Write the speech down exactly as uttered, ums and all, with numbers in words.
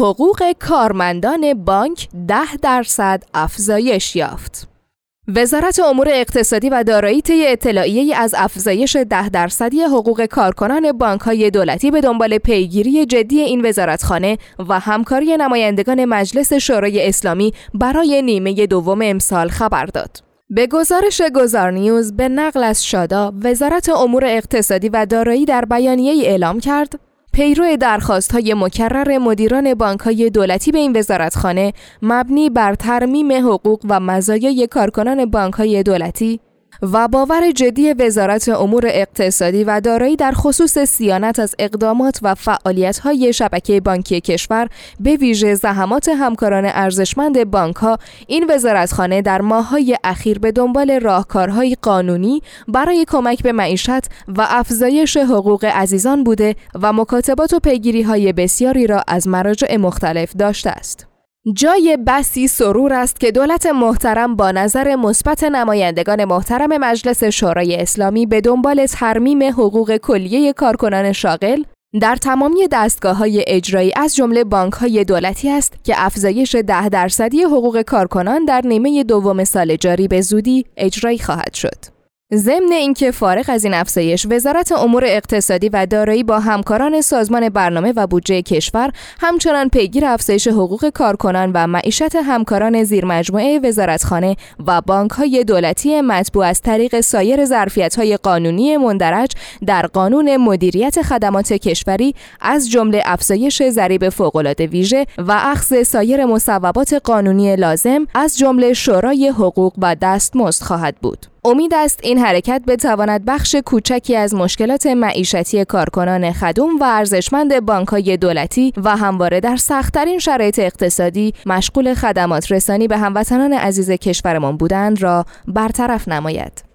حقوق کارمندان بانک ده درصد افزایش یافت. وزارت امور اقتصادی و دارایی طی اطلاعیه‌ای از افزایش ده درصدی حقوق کارکنان بانک‌های دولتی به دنبال پیگیری جدی این وزارتخانه و همکاری نمایندگان مجلس شورای اسلامی برای نیمه دوم امسال خبر داد. به گزارش گذار نیوز به نقل از شادا، وزارت امور اقتصادی و دارایی در بیانیه‌ای اعلام کرد پیرو درخواست‌های مکرر مدیران بانک‌های دولتی به این وزارتخانه مبنی بر ترمیم حقوق و مزایای کارکنان بانک‌های دولتی و باور جدی وزارت امور اقتصادی و دارایی در خصوص صیانت از اقدامات و فعالیت‌های شبکه بانکی کشور به ویژه زحمات همکاران ارزشمند بانک‌ها، این وزارتخانه در ماه‌های اخیر به دنبال راهکارهای قانونی برای کمک به معیشت و افزایش حقوق عزیزان بوده و مکاتبات و پیگیری‌های بسیاری را از مراجع مختلف داشته است. جای بسی سرور است که دولت محترم با نظر مثبت نمایندگان محترم مجلس شورای اسلامی به دنبال ترمیم حقوق کلیه کارکنان شاغل در تمامی دستگاه‌های اجرایی از جمله بانک‌های دولتی است که افزایش ده درصدی حقوق کارکنان در نیمه دوم سال جاری به زودی اجرایی خواهد شد. ضمن اینکه فارغ از این افزایش، وزارت امور اقتصادی و دارایی با همکاران سازمان برنامه و بودجه کشور همچنان پیگیر افزایش حقوق کارکنان و معیشت همکاران زیر مجموعه وزارتخانه و بانک‌های دولتی مطبوع از طریق سایر ظرفیت‌های قانونی مندرج در قانون مدیریت خدمات کشوری از جمله افزایش ضریب فوق‌العاده ویژه و اخذ سایر مصوبات قانونی لازم از جمله شورای حقوق و دستمزد خواهد بود. امید است این حرکت بتواند بخش کوچکی از مشکلات معیشتی کارکنان خدوم و ارزشمند بانک‌های دولتی و همواره در سخت‌ترین شرایط اقتصادی مشغول خدمات رسانی به هموطنان عزیز کشورمان بودند را برطرف نماید.